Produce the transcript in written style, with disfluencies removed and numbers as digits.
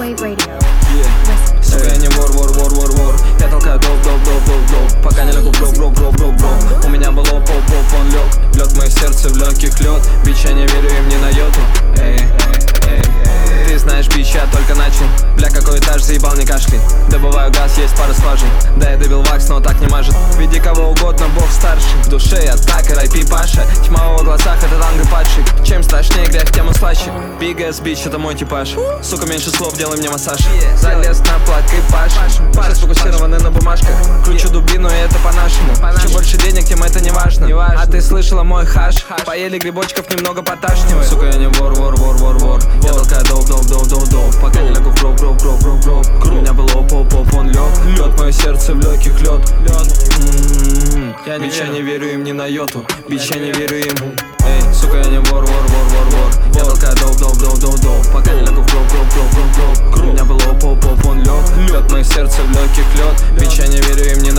Wave Radio. Сука, я не вор. Я толкаю доп. Пока не лягу бро. У меня был оп, он лег. Лед в моем сердце, в легких лед. Бич, я не верю им ни на йоту. Ты знаешь, бич, я только начал. Бля, какой этаж, заебал, не кашляй. Добываю газ, есть пара скважин. Да, я добил вакс, но так не мажет. Веди кого угодно, бог старший. В душе я так, рэйпи Паша. Тьма в его глазах, это танго падший. Чем страшнее грех, тем он слаще. Big ass bitch, это мой типаж. Сука, меньше слов, делай мне массаж. Залез на плак и паш. Сейчас сфокусированы на бумажках. Кручу дубину, и это по-нашему. Чем больше денег, тем это не важно. А ты слышала мой хаш? Поели грибочков, немного поташнивает. Сука, я не вор. Я толкаю доп. Пока не лягу в гроб. У меня был оп, он лег. Лед в мое сердце, в легких лед. Бич, я не верю им ни на йоту. Бич, я не верю им. Эй, сука, я не вор. Я толкаю доп. Пока не лягу в гроб. У меня был оп, он лег. Лед в мое сердце, в легких лед. Бич, я не верю им ни